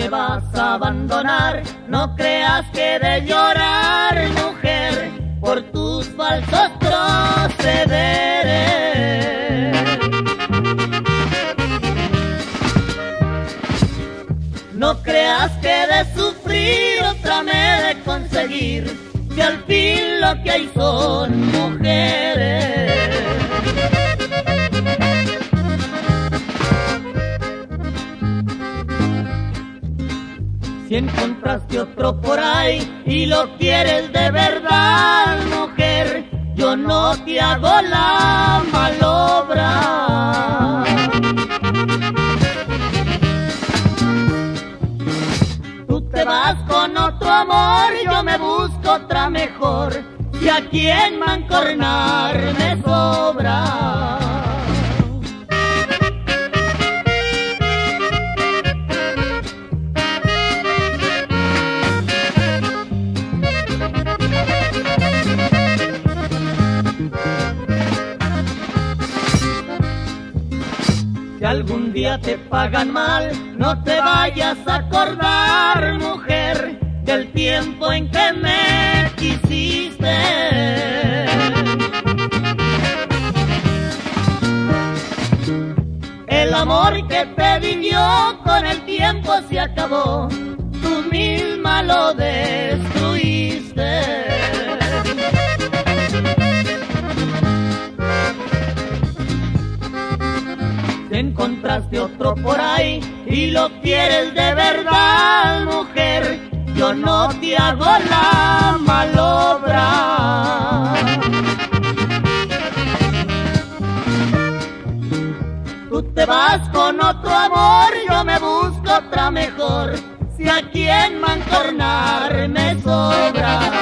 me vas a abandonar, no creas que de llorar, mujer, por tus falsos procederes. No creas que de sufrir otra me he de conseguir, que al fin lo que hay son mujeres. Si encontraste otro por ahí y lo quieres de verdad, mujer, yo no te hago la malobra. Tú te vas con otro amor, yo me busco otra mejor, y a quien mancornar me sobra. Si algún día te pagan mal, no te vayas a acordar, mujer, del tiempo en que me quisiste. El amor que te vivió con el tiempo se acabó, tú misma lo destruiste. Si encontraste otro por ahí y lo quieres de verdad, mujer, yo no te hago la malobra. Tú te vas con otro amor, yo me busco otra mejor, si a quien mancornar me sobra.